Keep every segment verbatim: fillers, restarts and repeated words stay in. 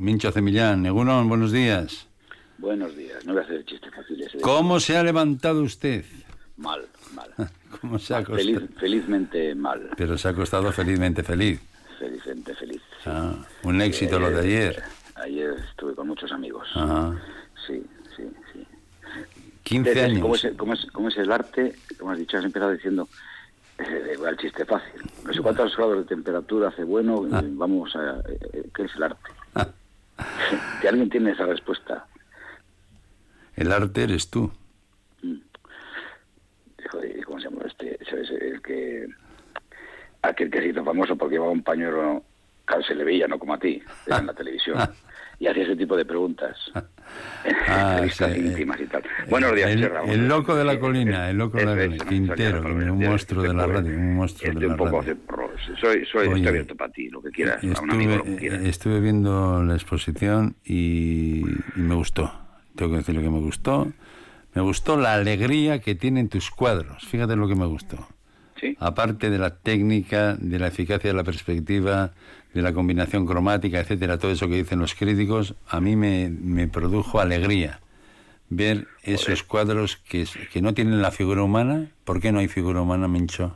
Mincho Zemillán. Egunon, buenos días. Buenos días. No voy a hacer chistes fáciles. ¿Cómo se ha levantado usted? Mal, mal. ¿Cómo se ha acostado? Feliz, felizmente mal. Pero se ha acostado felizmente feliz. Felizmente feliz. Sí. Ah, un éxito eh, lo de ayer. Ayer estuve con muchos amigos. Ajá. Sí, sí, sí. quince Entonces, años. ¿cómo es, cómo, es, ¿Cómo es el arte? Como has dicho, has empezado diciendo eh, el chiste fácil. No sé cuántos grados de temperatura hace bueno. Ah. Y vamos a... Eh, ¿Qué es el arte? Ah. Si alguien tiene esa respuesta. El arte eres tú. Mm. Joder, ¿cómo se llama este? ¿Sabes? El que... Aquel que se hizo famoso porque llevaba un pañuelo, claro, se le veía, no como a ti, en la televisión. Y hacía ese tipo de preguntas. Ah, entrevistas sí, íntimas y tal. Buenos días, el, Serra. El loco de la colina, el loco de la colina. Quintero, un monstruo de la radio, un monstruo de la radio. Soy, soy, estoy abierto para ti, lo que quieras, estuve, a un amigo, lo que quieras. Estuve viendo la exposición y, y me gustó. Tengo que decir lo que me gustó. Me gustó la alegría que tienen tus cuadros. Fíjate lo que me gustó. ¿Sí? Aparte de la técnica, de la eficacia de la perspectiva, de la combinación cromática, etcétera, todo eso que dicen los críticos, a mí me, me produjo alegría ver esos Joder. cuadros que, que no tienen la figura humana. ¿Por qué no hay figura humana, Mincho?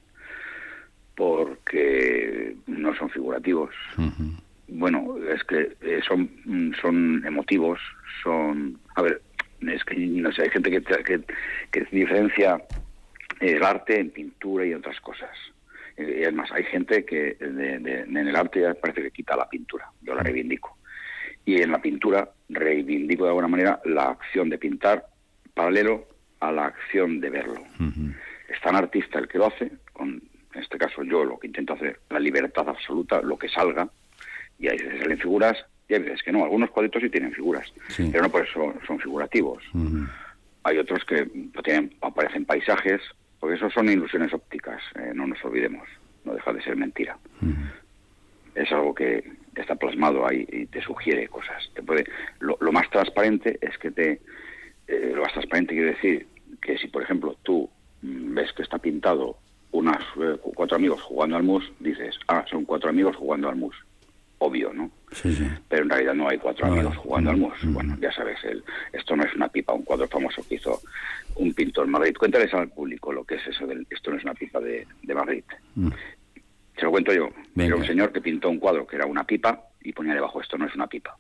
Porque no son figurativos. Uh-huh. Bueno, es que eh, son, son emotivos, son... A ver, es que no sé, hay gente que, que, que diferencia el arte en pintura y otras cosas. Y además hay gente que de, de, en el arte ya parece que quita la pintura. Yo la reivindico. Y en la pintura reivindico de alguna manera la acción de pintar paralelo a la acción de verlo. Uh-huh. Es tan artista el que lo hace, con, en este caso yo lo que intento hacer, la libertad absoluta, lo que salga, y hay veces salen figuras y hay veces que no. Algunos cuadritos sí tienen figuras, sí. Pero no por eso son figurativos. Uh-huh. Hay otros que tienen, aparecen paisajes, porque eso son ilusiones ópticas, eh, no nos olvidemos, no deja de ser mentira. Uh-huh. Es algo que está plasmado ahí y te sugiere cosas. Te puede, lo, lo más transparente es que te... Eh, lo más transparente quiere decir que si, por ejemplo, tú mm, ves que está pintado unas eh, cuatro amigos jugando al mus, dices, ah, son cuatro amigos jugando al mus. Obvio, ¿no? Sí, sí. Pero en realidad no hay cuatro no, amigos jugando no, al mus. No. Bueno, ya sabes, el, esto no es una pipa, un cuadro famoso que hizo un pintor Magritte. Cuéntales al público lo que es eso del esto no es una pipa de, de Magritte. Mm. Se lo cuento yo. Venga. Era un señor que pintó un cuadro que era una pipa y ponía debajo, esto no es una pipa.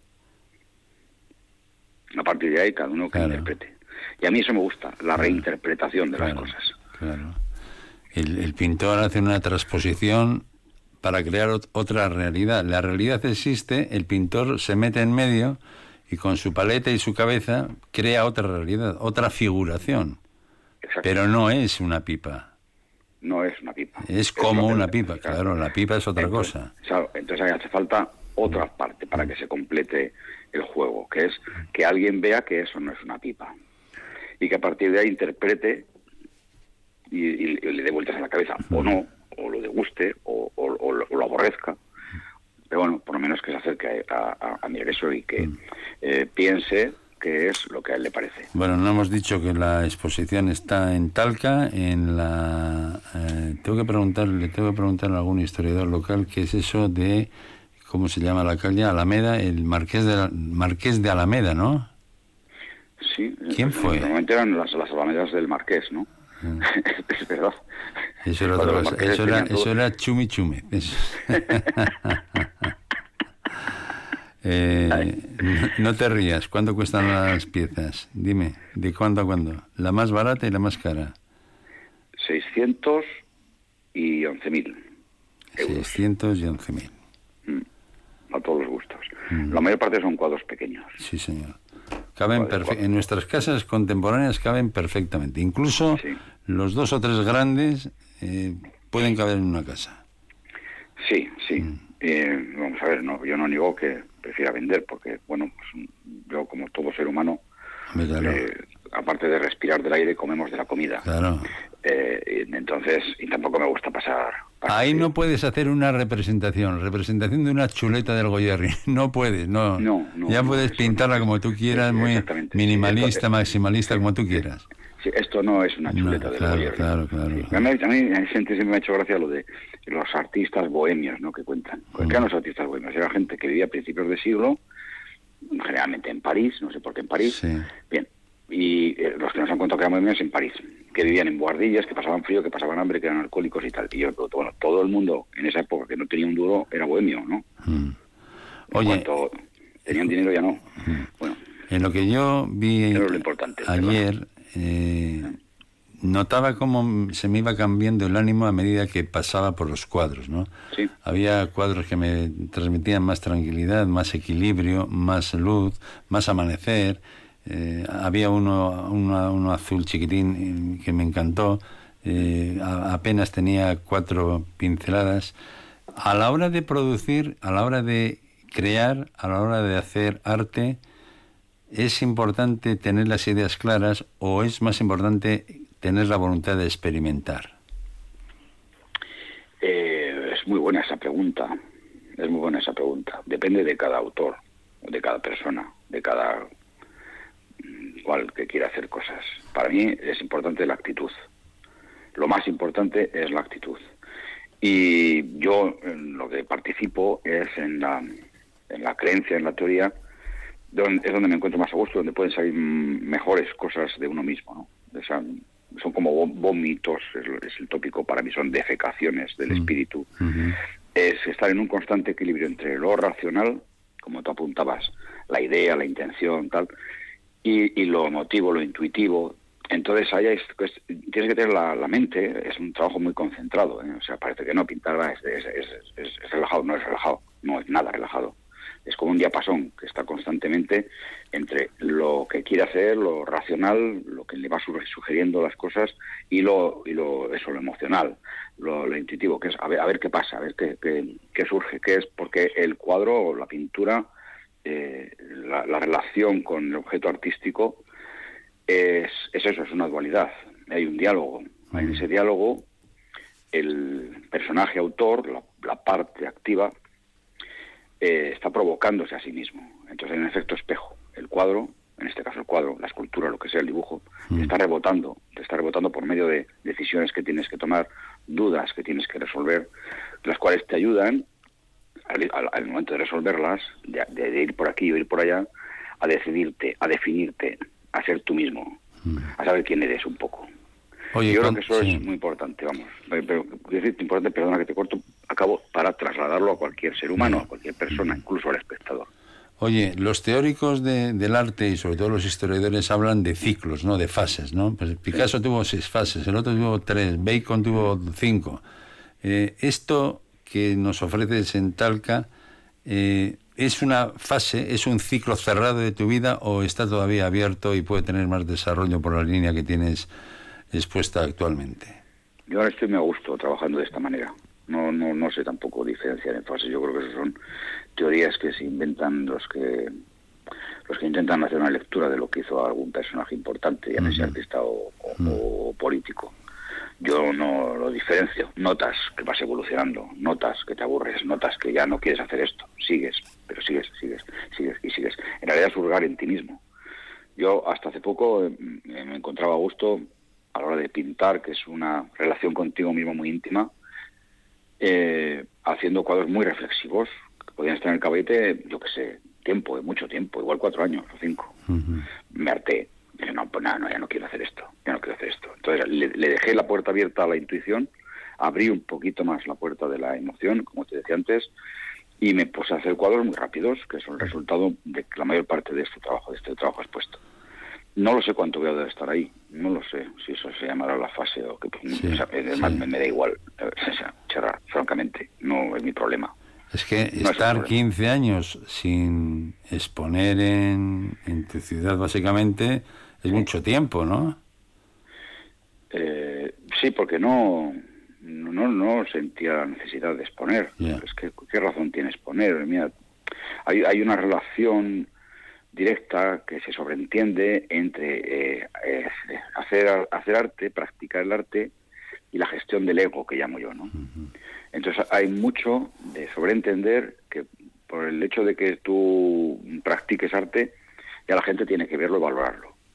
A partir de ahí, cada uno que claro. interprete. Y a mí eso me gusta, la claro. reinterpretación de claro. las cosas. Claro. El, el pintor hace una transposición para crear ot- otra realidad. La realidad existe, el pintor se mete en medio y con su paleta y su cabeza crea otra realidad, otra figuración. Pero no es una pipa. No es una pipa. Es como es una pipa, claro. claro, la pipa es otra entonces, cosa. Claro, entonces hace falta otra parte para que se complete el juego, que es que alguien vea que eso no es una pipa. Y que a partir de ahí interprete y, y, y le dé vueltas a la cabeza, o no, o lo deguste, o, o, o, lo, o lo aborrezca. Pero bueno, por lo menos que se acerque a, a, a mirar eso y que eh, piense que es lo que a él le parece. Bueno, no hemos dicho que la exposición está en Talca, en la... Eh, tengo que preguntarle, tengo que preguntarle a algún historiador local qué es eso de, ¿cómo se llama la calle? Alameda, el Marqués de, la, Marqués de Alameda, ¿no? Sí. ¿Quién fue? Normalmente eran las, las Alamedas del Marqués, ¿no? Mm. Es verdad. Eso era, otra cosa. Eso era, eso era Chumi Chumi. Eso. Eh, no, no te rías. ¿Cuánto cuestan las piezas? Dime, ¿de cuándo a cuándo? La más barata y la más cara. seiscientos y once mil euros. seiscientos y once mil. Mm, a todos los gustos. Mm. La mayor parte son cuadros pequeños. Sí, señor. Caben perfe- en nuestras casas contemporáneas caben perfectamente. Incluso sí. Los dos o tres grandes eh, pueden caber en una casa. Sí, sí. Mm. Eh, vamos a ver, no, yo no niego que prefiera vender, porque, bueno, pues, yo como todo ser humano, claro. eh, aparte de respirar del aire, comemos de la comida. Claro. Eh, entonces, y tampoco me gusta pasar... pasar Ahí así. no puedes hacer una representación, representación de una chuleta del Goyerri. No puedes, no. no, no ya no, puedes pintarla no, como tú quieras, muy minimalista, maximalista, como tú quieras. Sí, esto no es una chuleta no, del claro, Goyer. claro, claro. Sí. A mí, a mí siempre me ha hecho gracia lo de los artistas bohemios, ¿no?, que cuentan. ¿Qué eran los artistas bohemios? Era gente que vivía a principios de siglo, generalmente en París, no sé por qué en París. Sí. Bien, y eh, los que nos han contado que eran bohemios en París, que vivían en buhardillas, que pasaban frío, que pasaban hambre, que eran alcohólicos y tal. Y yo, bueno, todo el mundo en esa época que no tenía un duro era bohemio, ¿no? Mm. En Oye, cuanto tenían dinero ya no. Mm. Bueno, En lo que yo vi eso es lo importante. ayer, eh, notaba cómo se me iba cambiando el ánimo a medida que pasaba por los cuadros, ¿no? Sí. Había cuadros que me transmitían más tranquilidad, más equilibrio, más luz, más amanecer. Eh, había uno, uno, uno azul chiquitín que me encantó. Eh, a, apenas tenía cuatro pinceladas. A la hora de producir, a la hora de crear, a la hora de hacer arte, ¿es importante tener las ideas claras o es más importante tener la voluntad de experimentar? Eh, es muy buena esa pregunta. Es muy buena esa pregunta. Depende de cada autor, de cada persona, de cada cual que quiera hacer cosas. Para mí es importante la actitud. Lo más importante es la actitud. Y yo en lo que participo es en la, en la creencia, en la teoría, donde, es donde me encuentro más a gusto, donde pueden salir mejores cosas de uno mismo, ¿no? O sea, son como vómitos, es, es el tópico para mí, son defecaciones del espíritu. Uh-huh. Es estar en un constante equilibrio entre lo racional, como tú apuntabas, la idea, la intención, tal, y, y lo emotivo, lo intuitivo. Entonces, ahí es, pues, tienes que tener la, la mente, es un trabajo muy concentrado, ¿eh? O sea, parece que no, pintar es, es, es, es, es relajado, no es relajado, no es nada relajado. Es como un diapasón que está constantemente entre lo que quiere hacer, lo racional, lo que le va sugiriendo las cosas, y lo, y lo eso, lo emocional, lo, lo intuitivo, que es a ver, a ver qué pasa, a ver qué, qué, qué surge, qué es, porque el cuadro o la pintura, eh, la, la relación con el objeto artístico es, es eso, es una dualidad. Hay un diálogo. En ese diálogo, el personaje autor, la, la parte activa, Eh, está provocándose a sí mismo. Entonces hay un efecto espejo. El cuadro, en este caso el cuadro, la escultura, lo que sea, el dibujo, mm. te está rebotando, te está rebotando por medio de decisiones que tienes que tomar, dudas que tienes que resolver, las cuales te ayudan, al, al, al momento de resolverlas, de, de ir por aquí o ir por allá, a decidirte, a definirte, a ser tú mismo, mm. a saber quién eres un poco. Oye, yo creo que eso sí. es muy importante, vamos. Pero, es importante, perdona que te corto, acabo para trasladarlo a cualquier ser humano, a cualquier persona, incluso al espectador. Oye, los teóricos de, del arte y sobre todo los historiadores hablan de ciclos, ¿no? De fases, ¿no? Pues Picasso sí. tuvo seis fases, el otro tuvo tres, Bacon tuvo cinco. Eh, esto que nos ofreces en Talca, eh, ¿es una fase, es un ciclo cerrado de tu vida o está todavía abierto y puede tener más desarrollo por la línea que tienes expuesta actualmente? Yo ahora estoy muy a gusto trabajando de esta manera. No, no, no sé tampoco diferenciar en fases. Yo creo que eso son teorías que se inventan los que los que intentan hacer una lectura de lo que hizo algún personaje importante, ya sea uh-huh. artista o, o, uh-huh. o político. Yo no lo diferencio. Notas que vas evolucionando, notas que te aburres, notas que ya no quieres hacer esto. Sigues, pero sigues, sigues, sigues y sigues. En realidad es hurgar en ti mismo. Yo hasta hace poco me encontraba a gusto a la hora de pintar, que es una relación contigo mismo muy íntima, eh, haciendo cuadros muy reflexivos, que podían estar en el caballete, yo qué sé, tiempo, mucho tiempo, igual cuatro años o cinco. Uh-huh. Me harté. Dije, no, pues nada, no, ya no quiero hacer esto, ya no quiero hacer esto. Entonces le, le dejé la puerta abierta a la intuición, abrí un poquito más la puerta de la emoción, como te decía antes, y me puse a hacer cuadros muy rápidos, que son el resultado de la mayor parte de este trabajo, de este trabajo expuesto. No lo sé cuánto voy a estar ahí, no lo sé si eso se llamará la fase o que sí, o sea, además sí. me, me da igual, o sea, charrar, francamente, no es mi problema. Es que no estar es quince años sin exponer en, en tu ciudad básicamente es sí. mucho tiempo, ¿no? Eh, sí, porque no, no no sentía la necesidad de exponer. Yeah. Es que ¿qué razón tiene exponer? Mira, hay, hay una relación directa que se sobreentiende entre eh, eh, hacer hacer arte, practicar el arte y la gestión del ego, que llamo yo, ¿no? Uh-huh. Entonces hay mucho de sobreentender que por el hecho de que tú practiques arte, ya la gente tiene que verlo y valorarlo.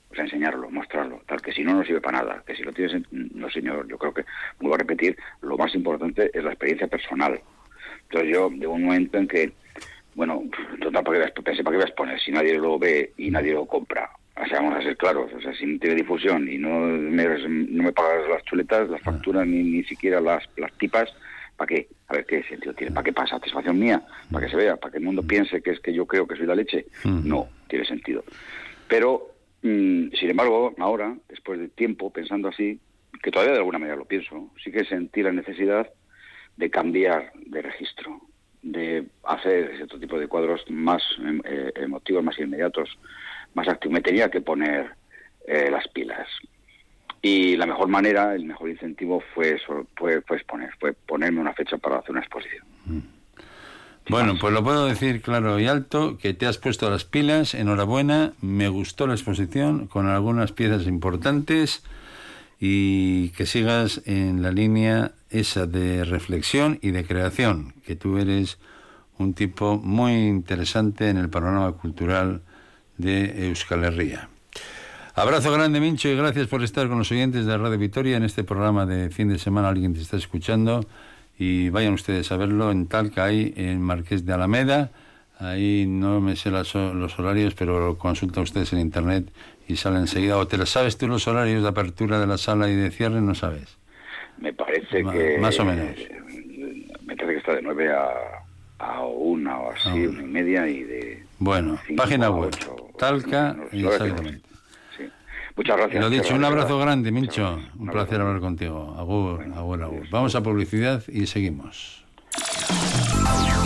O sea, enseñarlo, mostrarlo, tal que si no, no sirve para nada. Que si lo tienes, no señor, yo creo que, vuelvo a repetir, lo más importante es la experiencia personal. Entonces yo, de un momento en que, bueno, total, ¿para qué, pensé, ¿para qué vas a poner si nadie lo ve y nadie lo compra? O sea, vamos a ser claros, o sea, si no tiene difusión y no me, no me pagas las chuletas, las facturas, ni, ni siquiera las, las tipas, ¿para qué? A ver, ¿qué sentido tiene? ¿Para qué pasa? ¿Satisfacción mía? ¿Para que se vea? ¿Para que el mundo piense que es que yo creo que soy la leche? No, tiene sentido. Pero, mmm, sin embargo, ahora, después de tiempo, pensando así, que todavía de alguna manera lo pienso, sí que sentí la necesidad de cambiar de registro, de hacer ese otro tipo de cuadros más eh, emotivos, más inmediatos, más activos. Me tenía que poner eh, las pilas. Y la mejor manera, el mejor incentivo fue, eso, fue, fue exponer, fue ponerme una fecha para hacer una exposición. Bueno, pues lo puedo decir claro y alto, que te has puesto las pilas, enhorabuena, me gustó la exposición con algunas piezas importantes y que sigas en la línea esa de reflexión y de creación, que tú eres un tipo muy interesante en el panorama cultural de Euskal Herria. Abrazo grande, Mincho, y gracias por estar con los oyentes de Radio Vitoria en este programa de fin de semana. Alguien te está escuchando y vayan ustedes a verlo en Talca, ahí en Marqués de Alameda. Ahí no me sé las, los horarios, pero lo consultan ustedes en internet y sale enseguida. ¿O te lo sabes tú los horarios de apertura de la sala y de cierre? No sabes. Me parece Ma, que... Más o menos. Me parece que está de nueve a, a una o así, ah, una y media, y de... Bueno, página web, Talca, no, no, exactamente. Sí. Muchas gracias. Lo dicho, un abrazo grande, Mincho. Un placer hablar contigo. Agur, agur, agur. Vamos a publicidad y seguimos.